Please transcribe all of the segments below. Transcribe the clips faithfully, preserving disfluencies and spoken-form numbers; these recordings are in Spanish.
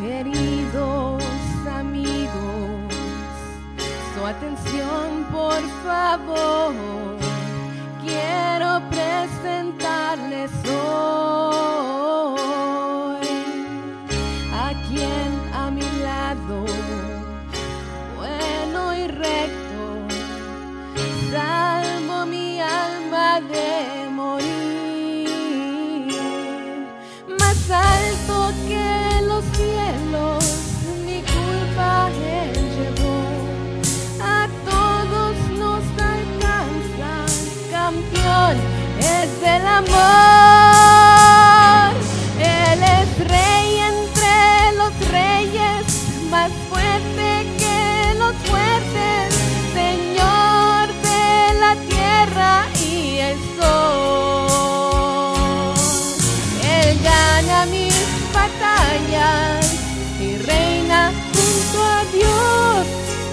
Queridos amigos, su atención por favor, quiero presentarles hoy a quien a mi lado, bueno y recto, salvo mi alma de morir. Más alto que los cielos, mi culpa él llevó, a todos nos alcanza, campeón es el amor. Él es rey entre los reyes, más fuerte que los fuertes, Señor de la tierra y el sol. Él gana mis batallas y reina junto a Dios.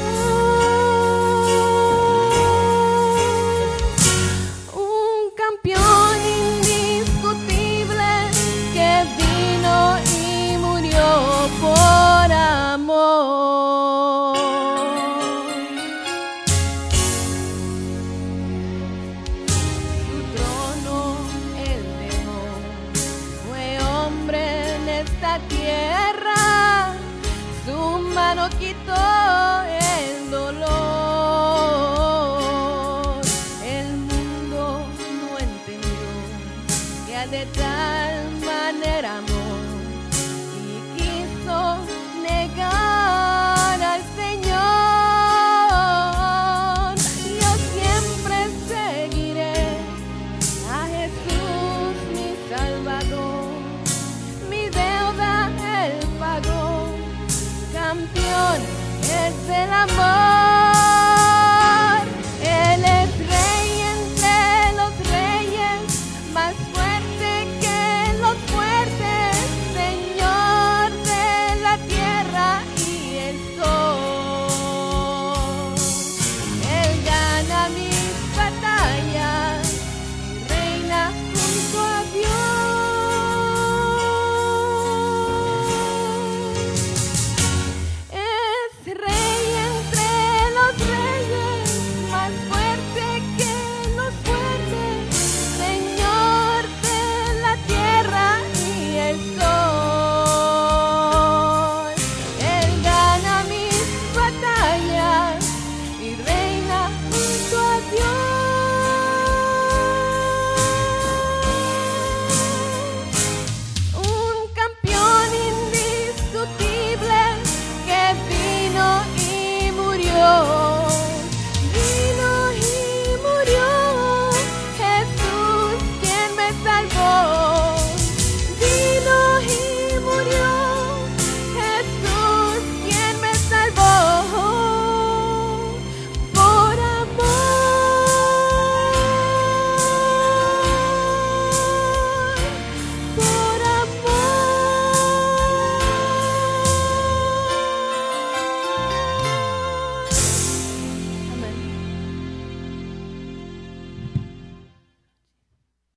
Un campeón indiscutible que vino y murió por amor. Su trono él dejó, fue hombre en esta tierra, su mano quitó el dolor. El mundo no entendió que de tal manera amó y quiso negar al Señor. Yo siempre seguiré a Jesús mi Salvador, mi deuda él pagó, campeón es el amor.